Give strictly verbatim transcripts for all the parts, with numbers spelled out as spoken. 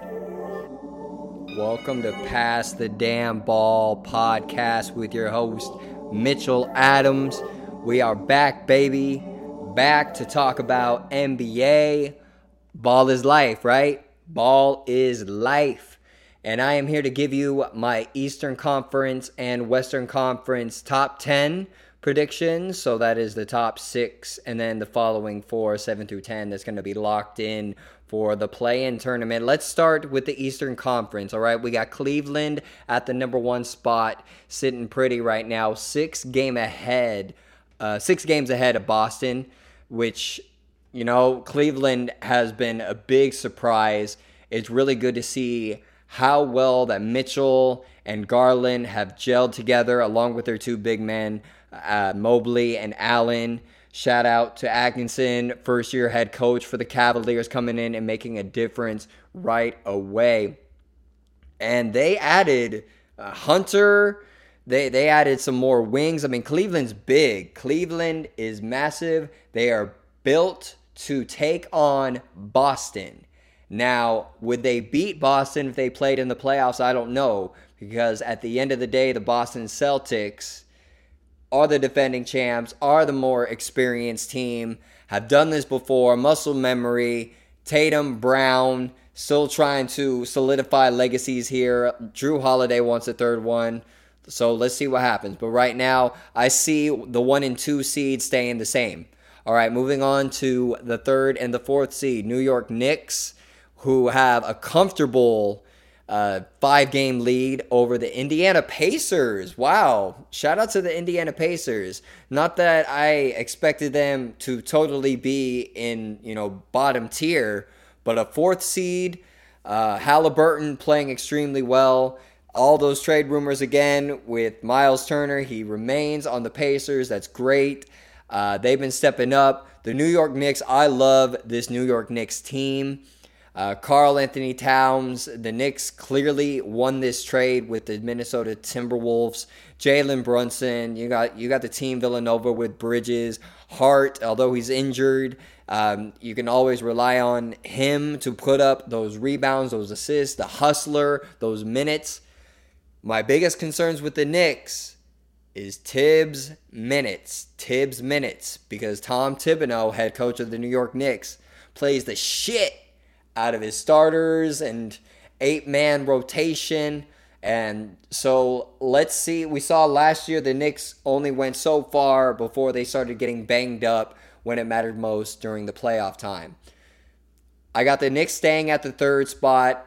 Welcome to Pass the Damn Ball podcast with your host, Mitchell Adams. We are back, baby. Back to talk about N B A. Ball is life, right? Ball is life. And I am here to give you my Eastern Conference and Western Conference top ten predictions. So that is the top six, and then the following four, seven through ten, that's going to be locked in for the play-in tournament. Let's start with the Eastern Conference, all right? We got Cleveland at the number one spot, sitting pretty right now, six game ahead, uh, six games ahead of Boston, which, you know, Cleveland has been a big surprise. It's really good to see how well that Mitchell and Garland have gelled together, along with their two big men, uh, Mobley and Allen. Shout out to Atkinson, first-year head coach for the Cavaliers, coming in and making a difference right away. And they added uh, Hunter. They they added some more wings. I mean, Cleveland's big. Cleveland is massive. They are built to take on Boston. Now, would they beat Boston if they played in the playoffs? I don't know, because at the end of the day, the Boston Celtics are the defending champs, are the more experienced team, have done this before, muscle memory. Tatum, Brown, still trying to solidify legacies here. Drew Holiday wants a third one, so let's see what happens. But right now, I see the one and two seed staying the same. All right, moving on to the third and the fourth seed, New York Knicks, who have a comfortable Uh, five-game lead over the Indiana Pacers. Wow. Shout out to the Indiana Pacers. Not that I expected them to totally be in, you know, bottom tier, but a fourth seed, uh, Halliburton playing extremely well. All those trade rumors again with Miles Turner. He remains on the Pacers. That's great. Uh, they've been stepping up. The New York Knicks, I love this New York Knicks team. Uh, Karl Anthony Towns, the Knicks clearly won this trade with the Minnesota Timberwolves. Jalen Brunson, you got you got the team Villanova with Bridges. Hart, although he's injured, um, you can always rely on him to put up those rebounds, those assists, the hustler, those minutes. My biggest concerns with the Knicks is Tibbs minutes. Tibbs minutes, because Tom Thibodeau, head coach of the New York Knicks, plays the shit out of his starters and eight-man rotation. And so let's see. We saw last year the Knicks only went so far before they started getting banged up when it mattered most during the playoff time. I got the Knicks staying at the third spot.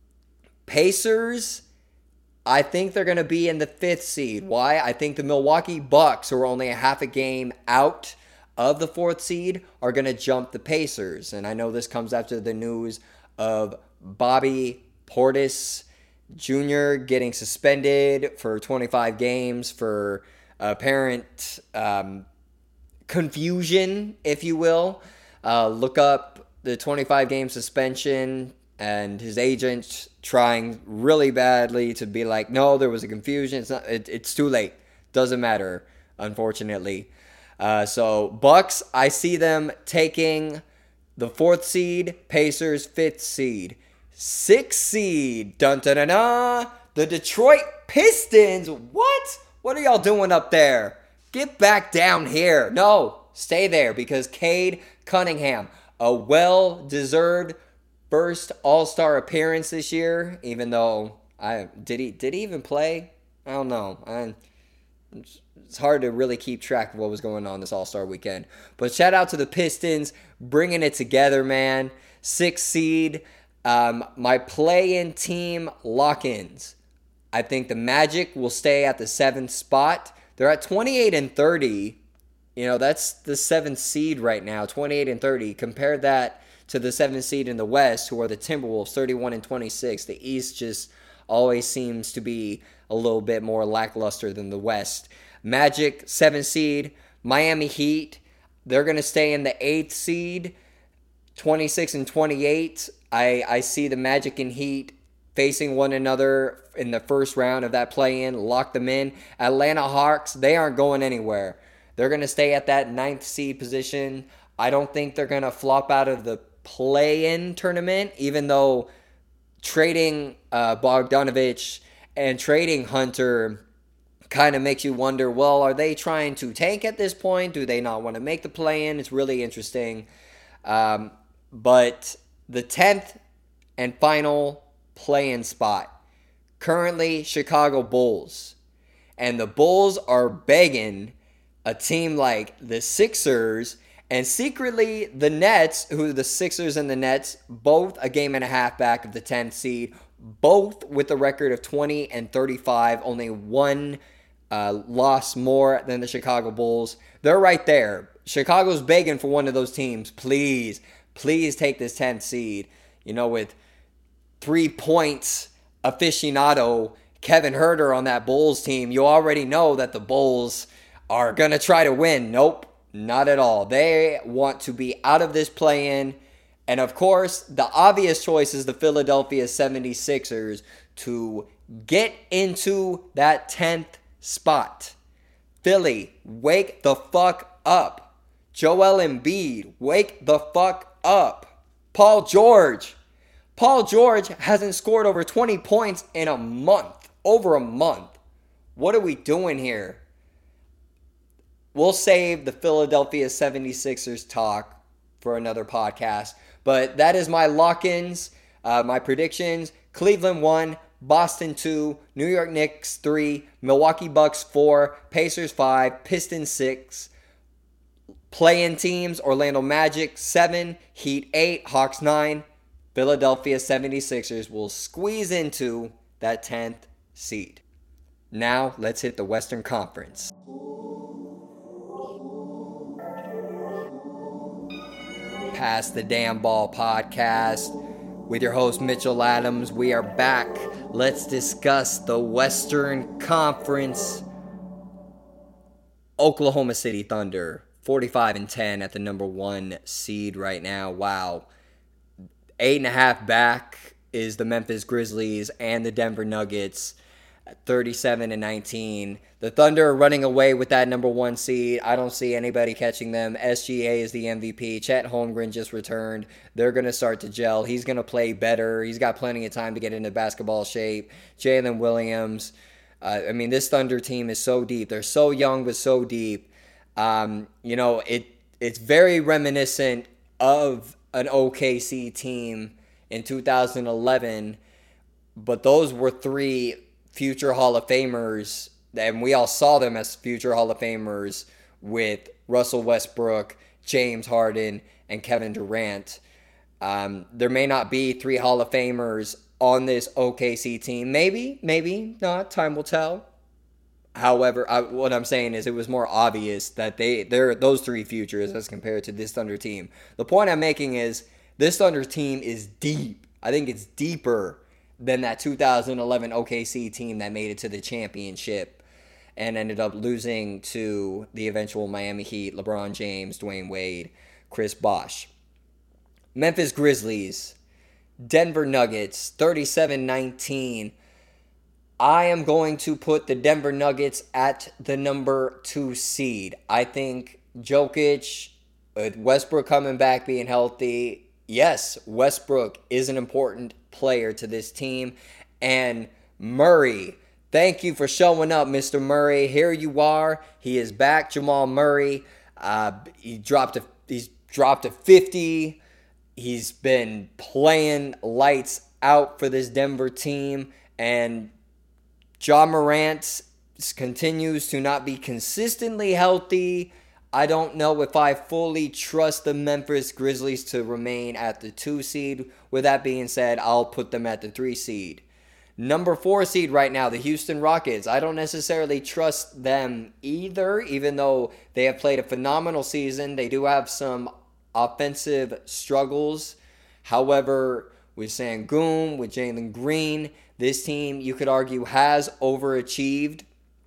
Pacers, I think they're going to be in the fifth seed. Why? I think the Milwaukee Bucks, who are only a half a game out of the fourth seed, are going to jump the Pacers. And I know this comes after the news of Bobby Portis Junior getting suspended for twenty-five games for apparent um, confusion, if you will. Uh, look up the twenty-five game suspension, and his agent trying really badly to be like, no, there was a confusion. It's not. It, it's too late. Doesn't matter, unfortunately. Uh, so Bucks, I see them taking the fourth seed, Pacers fifth seed, sixth seed, dun dun dun dun, the Detroit Pistons. What? What are y'all doing up there? Get back down here. No, stay there, because Cade Cunningham, a well-deserved first All-Star appearance this year. Even though I did he did he even play? I don't know. I. It's hard to really keep track of what was going on this All-Star weekend. But shout out to the Pistons, bringing it together, man. Sixth seed. Um, my play-in team lock-ins. I think the Magic will stay at the seventh spot. They're at twenty-eight and thirty. You know, that's the seventh seed right now, twenty-eight and thirty. Compare that to the seventh seed in the West, who are the Timberwolves, thirty-one and twenty-six. The East just always seems to be a little bit more lackluster than the West. Magic, seventh seed. Miami Heat, they're going to stay in the eighth seed, twenty-six and twenty-eight. I, I see the Magic and Heat facing one another in the first round of that play-in, lock them in. Atlanta Hawks, they aren't going anywhere. They're going to stay at that ninth seed position. I don't think they're going to flop out of the play-in tournament, even though trading uh, Bogdanovich and trading Hunter kind of makes you wonder, well, are they trying to tank at this point? Do they not want to make the play-in? It's really interesting. Um, but the tenth and final play-in spot, currently Chicago Bulls. And the Bulls are begging a team like the Sixers and secretly the Nets, who the Sixers and the Nets, both a game and a half back of the tenth seed, both with a record of twenty and thirty-five, only one uh, loss more than the Chicago Bulls. They're right there. Chicago's begging for one of those teams. Please, please take this tenth seed. You know, with three points aficionado Kevin Huerter on that Bulls team, you already know that the Bulls are going to try to win. Nope, not at all. They want to be out of this play-in. And of course, the obvious choice is the Philadelphia seventy-sixers to get into that tenth spot. Philly, wake the fuck up. Joel Embiid, wake the fuck up. Paul George. Paul George hasn't scored over twenty points in a month. Over a month. What are we doing here? We'll save the Philadelphia seventy-sixers talk for another podcast. But that is my lock-ins, uh, my predictions. Cleveland one, Boston two, New York Knicks three, Milwaukee Bucks four, Pacers five, Pistons six. Play-in teams, Orlando Magic seven, Heat eight, Hawks nine. Philadelphia seventy-sixers will squeeze into that tenth seed. Now, let's hit the Western Conference. Pass the Damn Ball podcast with your host Mitchell Adams. We are back. Let's discuss the Western Conference. Oklahoma City Thunder, forty-five and ten at the number one seed right now. Wow. Eight and a half back is the Memphis Grizzlies and the Denver Nuggets, thirty-seven and nineteen. The Thunder are running away with that number one seed. I don't see anybody catching them. S G A is the M V P. Chet Holmgren just returned. They're going to start to gel. He's going to play better. He's got plenty of time to get into basketball shape. Jalen Williams. Uh, I mean, this Thunder team is so deep. They're so young but so deep. Um, you know, it it's very reminiscent of an O K C team in two thousand eleven, but those were three future Hall of Famers, and we all saw them as future Hall of Famers with Russell Westbrook, James Harden, and Kevin Durant. Um, there may not be three Hall of Famers on this O K C team. Maybe, maybe not. Time will tell. However, I, what I'm saying is it was more obvious that they they're those three futures as compared to this Thunder team. The point I'm making is this Thunder team is deep. I think it's deeper than that two thousand eleven O K C team that made it to the championship and ended up losing to the eventual Miami Heat, LeBron James, Dwayne Wade, Chris Bosh. Memphis Grizzlies, Denver Nuggets, thirty-seven nineteen. I am going to put the Denver Nuggets at the number two seed. I think Jokic, with Westbrook coming back, being healthy, yes, Westbrook is an important player to this team. And Murray, thank you for showing up, Mister Murray. Here you are. He is back, Jamal Murray. Uh, he dropped a, he's dropped a fifty. He's been playing lights out for this Denver team. And Ja Morant continues to not be consistently healthy. I don't know if I fully trust the Memphis Grizzlies to remain at the two seed. With that being said, I'll put them at the three seed. Number four seed right now, the Houston Rockets. I don't necessarily trust them either, even though they have played a phenomenal season. They do have some offensive struggles. However, with Sengun, with Jalen Green, this team, you could argue, has overachieved.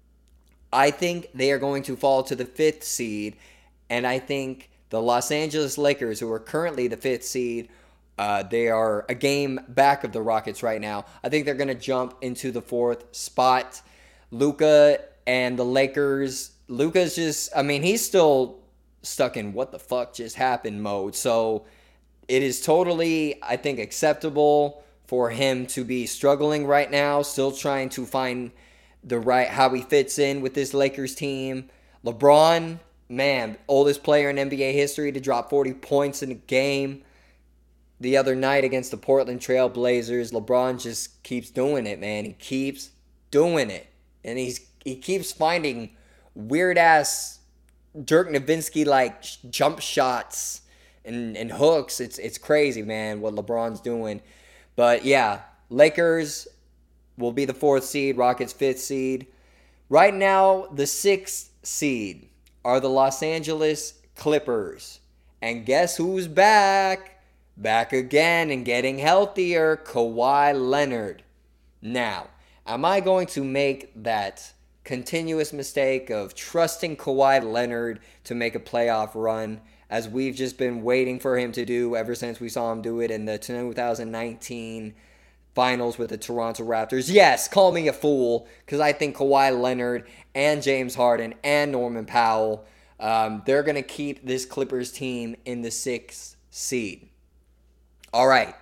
I think they are going to fall to the fifth seed, and I think the Los Angeles Lakers, who are currently the fifth seed, uh, they are a game back of the Rockets right now. I think they're going to jump into the fourth spot. Luka and the Lakers, Luka's just, I mean, he's still stuck in what the fuck just happened mode, so it is totally, I think, acceptable for him to be struggling right now, still trying to find the right how he fits in with this Lakers team. LeBron, man, oldest player in N B A history to drop forty points in a game the other night against the Portland Trail Blazers. LeBron just keeps doing it, man. He keeps doing it. And he's he keeps finding weird-ass Dirk Nowitzki-like jump shots and, and hooks. It's it's crazy, man, what LeBron's doing. But, yeah, Lakers will be the fourth seed, Rockets fifth seed. Right now, the sixth seed are the Los Angeles Clippers. And guess who's back? Back again and getting healthier, Kawhi Leonard. Now, am I going to make that continuous mistake of trusting Kawhi Leonard to make a playoff run, as we've just been waiting for him to do ever since we saw him do it in the two thousand nineteen finals with the Toronto Raptors? Yes, call me a fool, because I think Kawhi Leonard and James Harden and Norman Powell, um, they're going to keep this Clippers team in the sixth seed. All right,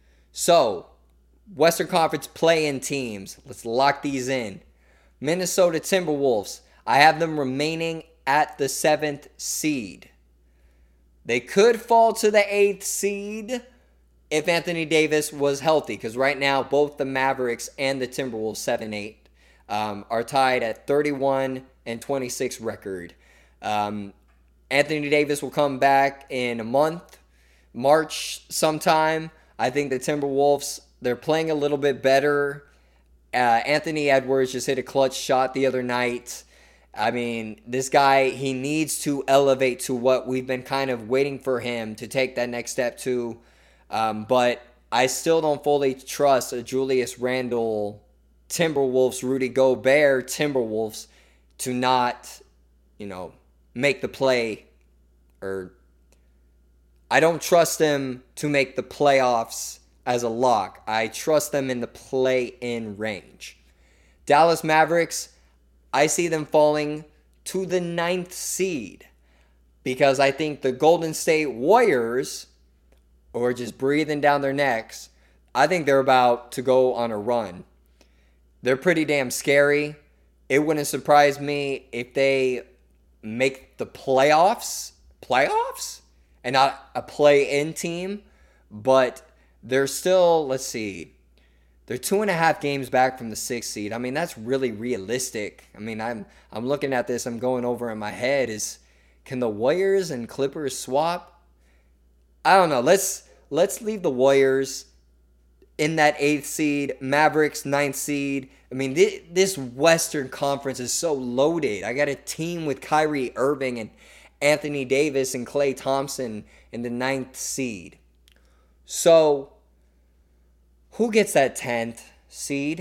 so Western Conference play-in teams. Let's lock these in. Minnesota Timberwolves. I have them remaining at the seventh seed. They could fall to the eighth seed if Anthony Davis was healthy, because right now both the Mavericks and the Timberwolves, seven eight, um, are tied at thirty-one and twenty-six record. Um, Anthony Davis will come back in a month. March sometime. I think the Timberwolves, they're playing a little bit better. Uh, Anthony Edwards just hit a clutch shot the other night. I mean, this guy, he needs to elevate to what we've been kind of waiting for him to take that next step to. Um, but I still don't fully trust a Julius Randle Timberwolves, Rudy Gobert Timberwolves to not, you know, make the play, or I don't trust them to make the playoffs as a lock. I trust them in the play-in range. Dallas Mavericks, I see them falling to the ninth seed because I think the Golden State Warriors, or just breathing down their necks, I think they're about to go on a run. They're pretty damn scary. It wouldn't surprise me if they make the playoffs. Playoffs? And not a play-in team, but they're still, let's see, they're two and a half games back from the sixth seed. I mean, that's really realistic. I mean, I'm I'm looking at this, I'm going over in my head, is can the Warriors and Clippers swap? I don't know. Let's let's leave the Warriors in that eighth seed, Mavericks ninth seed. I mean, this, this Western Conference is so loaded. I got a team with Kyrie Irving and Anthony Davis and Klay Thompson in the ninth seed. So, who gets that tenth seed?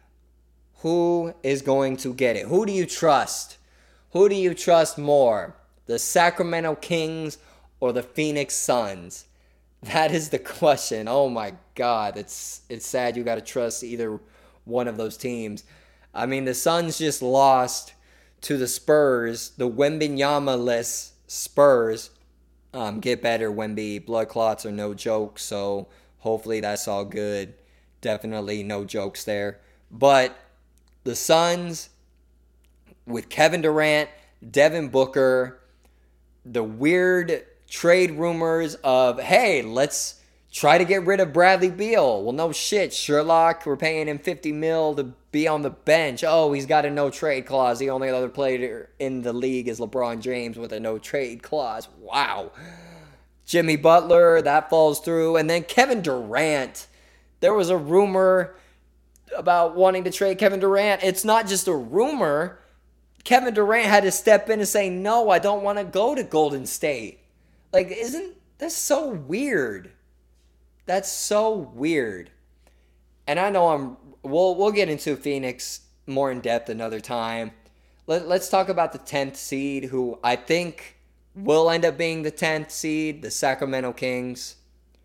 Who is going to get it? Who do you trust? Who do you trust more? The Sacramento Kings or the Phoenix Suns? That is the question. Oh my God, it's it's sad you got to trust either one of those teams. I mean, the Suns just lost to the Spurs, the Wembanyama-less Spurs. Um, get better, Wemby. Blood clots are no joke, so hopefully that's all good. Definitely no jokes there. But the Suns, with Kevin Durant, Devin Booker, the weird trade rumors of, hey, let's try to get rid of Bradley Beal. Well, no shit, Sherlock, we're paying him fifty mil to be on the bench. Oh, he's got a no-trade clause. The only other player in the league is LeBron James with a no-trade clause. Wow. Jimmy Butler, that falls through. And then Kevin Durant. There was a rumor about wanting to trade Kevin Durant. It's not just a rumor. Kevin Durant had to step in and say, no, I don't want to go to Golden State. Like, isn't that's so weird? That's so weird. And I know I'm we'll we'll get into Phoenix more in depth another time. Let, let's talk about the tenth seed, who I think will end up being the tenth seed, the Sacramento Kings.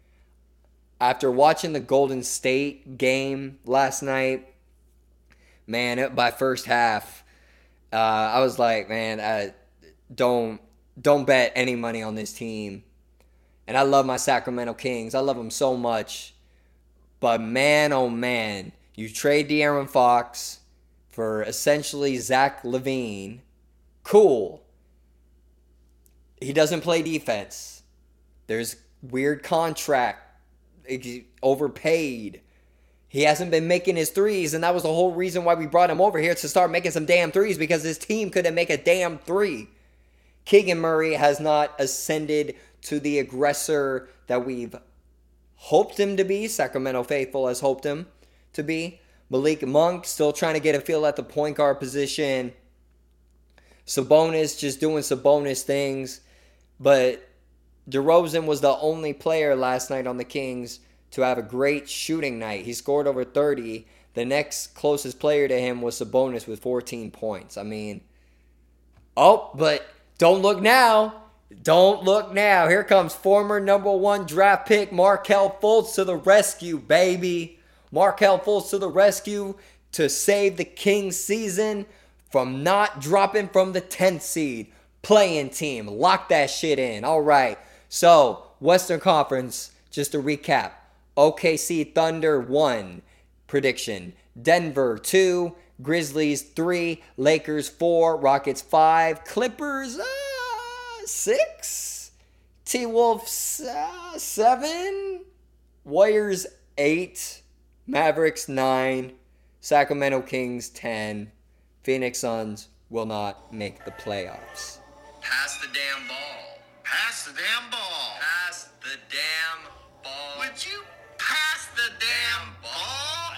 After watching the Golden State game last night, man, it, by first half, uh, I was like, man, I, don't don't bet any money on this team. And I love my Sacramento Kings. I love them so much. But man, oh man, you trade De'Aaron Fox for essentially Zach LaVine. Cool. He doesn't play defense. There's weird contract. Overpaid. He hasn't been making his threes, and that was the whole reason why we brought him over here, to start making some damn threes, because his team couldn't make a damn three. Keegan Murray has not ascended to the aggressor that we've hoped him to be. Sacramento Faithful has hoped him to be. Malik Monk still trying to get a feel at the point guard position. Sabonis just doing Sabonis things. But DeRozan was the only player last night on the Kings to have a great shooting night. He scored over thirty. The next closest player to him was Sabonis with fourteen points. I mean, oh, but don't look now. Don't look now. Here comes former number one draft pick Markelle Fultz to the rescue, baby. Markelle Fultz to the rescue to save the Kings season from not dropping from the tenth seed. Playing team. Lock that shit in. All right. So, Western Conference, just to recap. O K C Thunder one prediction. Denver two. Grizzlies three. Lakers four. Rockets five. Clippers uh, six. T-Wolves uh, seven. Warriors eight. Mavericks nine. Sacramento Kings ten. Phoenix Suns will not make the playoffs. Pass the damn ball. Pass the damn ball. Pass the damn ball. Would you pass the damn ball?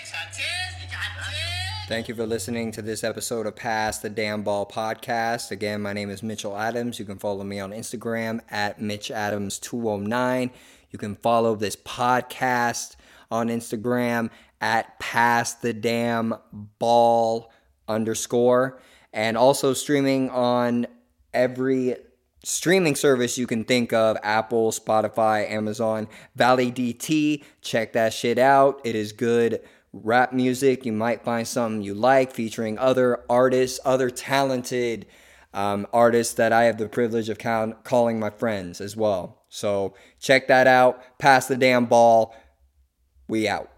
Thank you for listening to this episode of Pass the Damn Ball podcast. Again, my name is Mitchell Adams. You can follow me on Instagram at Mitch Adams two oh nine. You can follow this podcast on Instagram at Pass the Damn Ball underscore. And also streaming on every streaming service you can think of: Apple, Spotify, Amazon, Valley D T. Check that shit out. It is good rap music. You might find something you like, featuring other artists, other talented um, artists that I have the privilege of count, calling my friends as well. So check that out. Pass the damn ball. We out.